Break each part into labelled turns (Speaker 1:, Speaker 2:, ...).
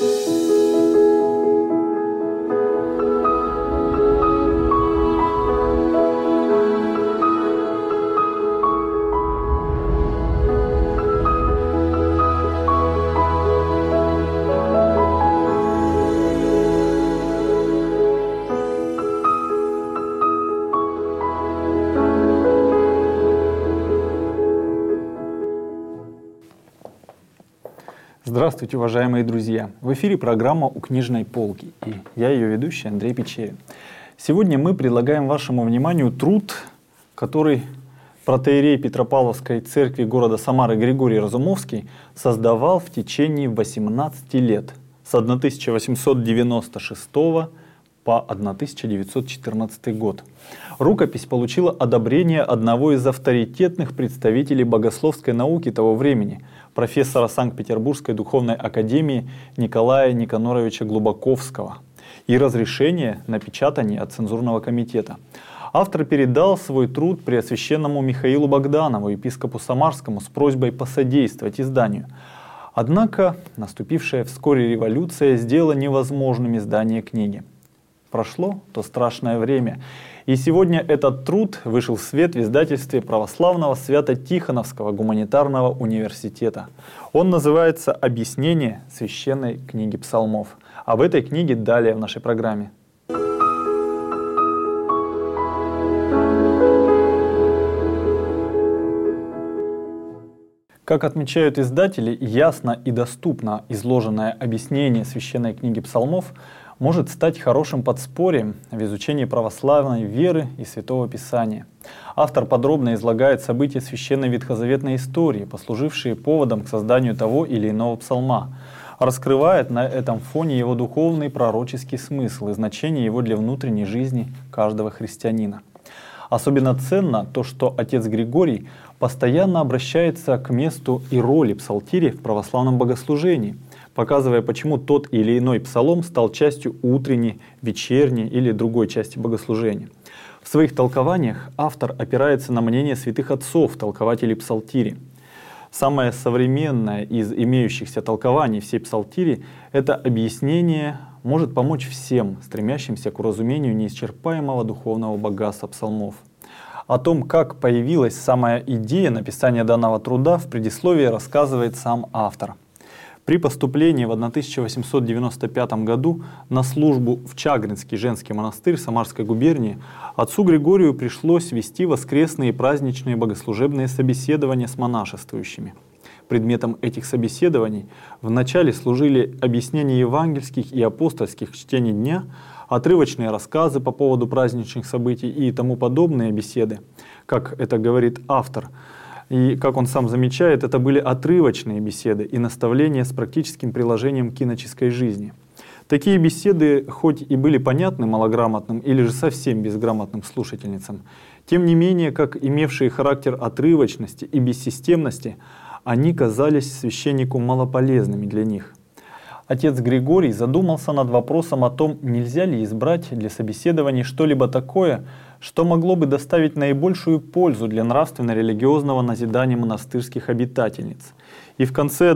Speaker 1: Здравствуйте, уважаемые друзья! В эфире программа «У книжной полки» и я ее ведущий Андрей Печерин. Сегодня мы предлагаем вашему вниманию труд, который протоиерей Петропавловской церкви города Самары Григорий Разумовский создавал в течение 18 лет с 1896 по 1914 год. Рукопись получила одобрение одного из авторитетных представителей богословской науки того времени, профессора Санкт-Петербургской духовной академии Николая Никаноровича Глубоковского, и разрешение на печатание от цензурного комитета. Автор передал свой труд преосвященному Михаилу Богданову, епископу Самарскому, с просьбой посодействовать изданию. Однако наступившая вскоре революция сделала невозможным издание книги. Прошло то страшное время, и сегодня этот труд вышел в свет в издательстве Православного Свято-Тихоновского гуманитарного университета. Он называется «Объяснение священной книги псалмов». Об этой книге далее в нашей программе. Как отмечают издатели, ясно и доступно изложенное объяснение священной книги псалмов может стать хорошим подспорьем в изучении православной веры и Святого Писания. Автор подробно излагает события священной ветхозаветной истории, послужившие поводом к созданию того или иного псалма, раскрывает на этом фоне его духовный пророческий смысл и значение его для внутренней жизни каждого христианина. Особенно ценно то, что отец Григорий постоянно обращается к месту и роли псалтири в православном богослужении, показывая, почему тот или иной псалом стал частью утренней, вечерней или другой части богослужения. В своих толкованиях автор опирается на мнение святых отцов, толкователей псалтири. Самое современное из имеющихся толкований всей псалтири — это объяснение может помочь всем, стремящимся к уразумению неисчерпаемого духовного богатства псалмов. О том, как появилась самая идея написания данного труда, в предисловии рассказывает сам автор. При поступлении в 1895 году на службу в Чагринский женский монастырь Самарской губернии отцу Григорию пришлось вести воскресные и праздничные богослужебные собеседования с монашествующими. Предметом этих собеседований вначале служили объяснения евангельских и апостольских чтений дня, отрывочные рассказы по поводу праздничных событий и тому подобные беседы, как это говорит автор. И, как он сам замечает, это были отрывочные беседы и наставления с практическим приложением к иноческой жизни. Такие беседы, хоть и были понятны малограмотным или же совсем безграмотным слушательницам, тем не менее, как имевшие характер отрывочности и бессистемности, они казались священнику малополезными для них. Отец Григорий задумался над вопросом о том, нельзя ли избрать для собеседований что-либо такое, что могло бы доставить наибольшую пользу для нравственно-религиозного назидания монастырских обитательниц. И в конце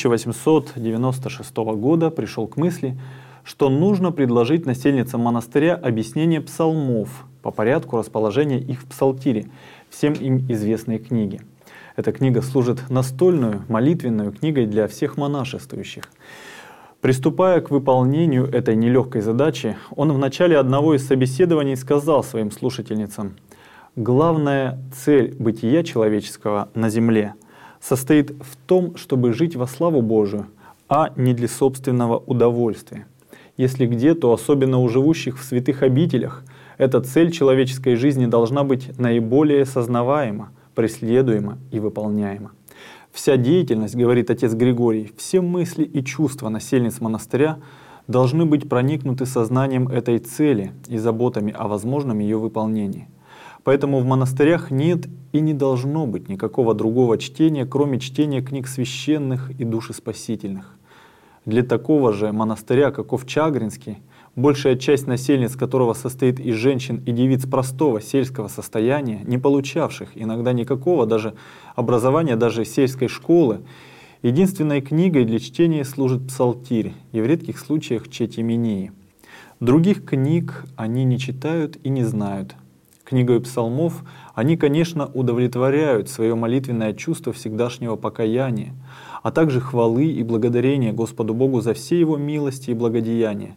Speaker 1: 1896 года пришел к мысли, что нужно предложить насельницам монастыря объяснение псалмов по порядку расположения их в псалтире, всем им известной книги. Эта книга служит настольную, молитвенную книгой для всех монашествующих. Приступая к выполнению этой нелегкой задачи, он в начале одного из собеседований сказал своим слушательницам: «Главная цель бытия человеческого на земле состоит в том, чтобы жить во славу Божию, а не для собственного удовольствия. Если где, то особенно у живущих в святых обителях, эта цель человеческой жизни должна быть наиболее сознаваема, преследуема и выполняема. Вся деятельность, говорит отец Григорий, все мысли и чувства насельниц монастыря должны быть проникнуты сознанием этой цели и заботами о возможном ее выполнении. Поэтому в монастырях нет и не должно быть никакого другого чтения, кроме чтения книг священных и душеспасительных. Для такого же монастыря, каков Чагринский, большая часть насельниц которого состоит из женщин и девиц простого сельского состояния, не получавших иногда никакого даже образования, даже сельской школы, Единственной книгой для чтения служит псалтирь и в редких случаях четимении. Других книг они не читают и не знают. Книгой псалмов они, конечно, удовлетворяют свое молитвенное чувство всегдашнего покаяния, а также хвалы и благодарения Господу Богу за все Его милости и благодеяния.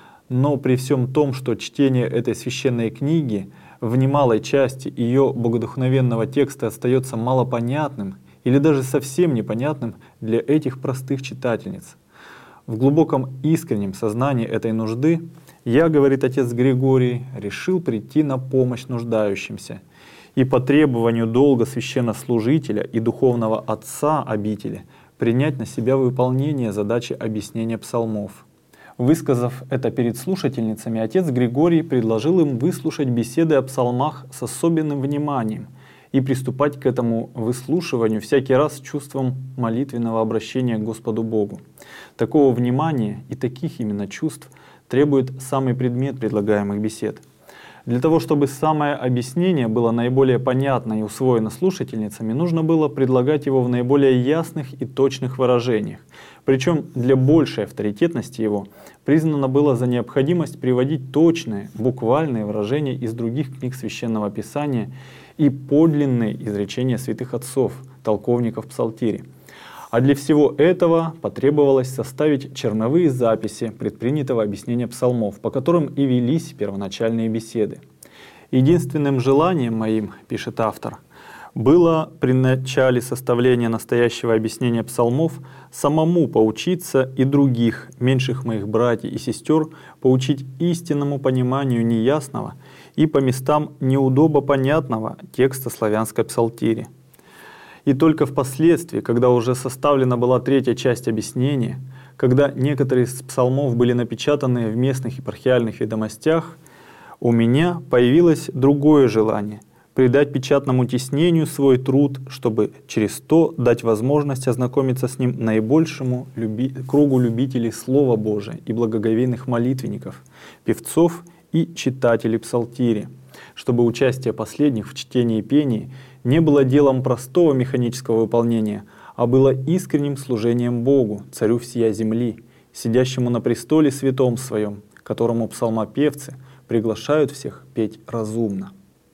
Speaker 1: Но при всем том, что чтение этой священной книги в немалой части ее богодухновенного текста остается малопонятным или даже совсем непонятным для этих простых читательниц. В глубоком искреннем сознании этой нужды я, говорит отец Григорий, решил прийти на помощь нуждающимся и по требованию долга священнослужителя и духовного отца обители принять на себя выполнение задачи объяснения псалмов. Высказав это перед слушательницами, отец Григорий предложил им выслушать беседы о псалмах с особенным вниманием и приступать к этому выслушиванию всякий раз с чувством молитвенного обращения к Господу Богу. Такого внимания и таких именно чувств требует самый предмет предлагаемых бесед. Для того, чтобы самое объяснение было наиболее понятно и усвоено слушательницами, нужно было предлагать его в наиболее ясных и точных выражениях. Причем для большей авторитетности его признано было за необходимость приводить точные, буквальные выражения из других книг Священного Писания и подлинные изречения святых отцов, толковников псалтири. А для всего этого потребовалось составить черновые записи предпринятого объяснения псалмов, по которым и велись первоначальные беседы. Единственным желанием моим, пишет автор, было при начале составления настоящего объяснения псалмов самому поучиться и других, меньших моих братьев и сестер, поучить истинному пониманию неясного и по местам неудобопонятного текста славянской псалтири. И только впоследствии, когда уже составлена была третья часть объяснения, когда некоторые из псалмов были напечатаны в местных епархиальных ведомостях, у меня появилось другое желание — придать печатному тиснению свой труд, чтобы через то дать возможность ознакомиться с ним наибольшему кругу любителей Слова Божия и благоговейных молитвенников, певцов и читателей псалтири, чтобы участие последних в чтении и пении не было делом простого механического выполнения, а было искренним служением Богу, Царю всея земли, сидящему на престоле святом Своем, которому псалмопевцы приглашают всех петь разумно.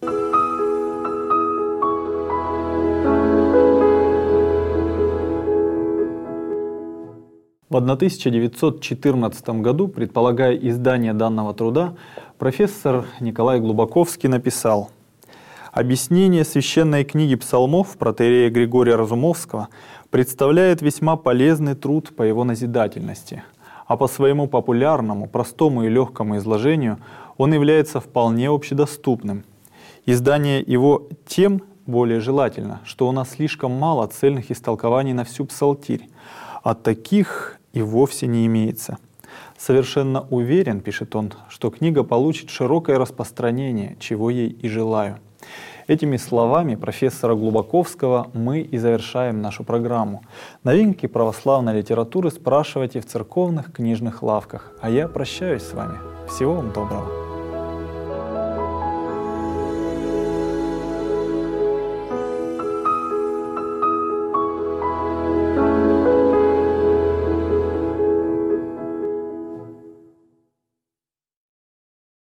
Speaker 1: В 1914 году, предполагая издание данного труда, профессор Николай Глубоковский написал: «Объяснение священной книги псалмов протоиерея Григория Разумовского представляет весьма полезный труд по его назидательности, а по своему популярному, простому и легкому изложению он является вполне общедоступным. Издание его тем более желательно, что у нас слишком мало цельных истолкований на всю псалтирь, а таких и вовсе не имеется. Совершенно уверен, пишет он, что книга получит широкое распространение, чего ей и желаю». Этими словами профессора Глубоковского мы и завершаем нашу программу. Новинки православной литературы спрашивайте в церковных книжных лавках. А я прощаюсь с вами. Всего вам доброго.